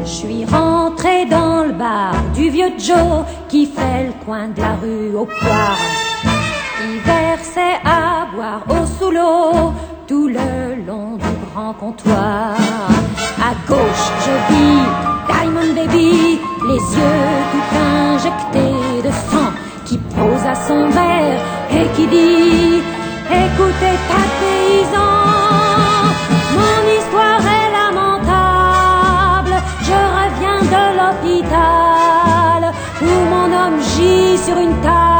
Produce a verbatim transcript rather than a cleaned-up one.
suis rentré dans le bar du vieux Joe qui fait le coin de la rue au poire. Il versait à boire au sous l'eau tout le long du grand comptoir. À gauche, je vis Diamond Baby, les yeux tout injectés de sang, qui pose à son verre et qui dit: écoutez, tas de paysans, mon histoire est lamentable. Je reviens de l'hôpital où mon homme gît sur une table.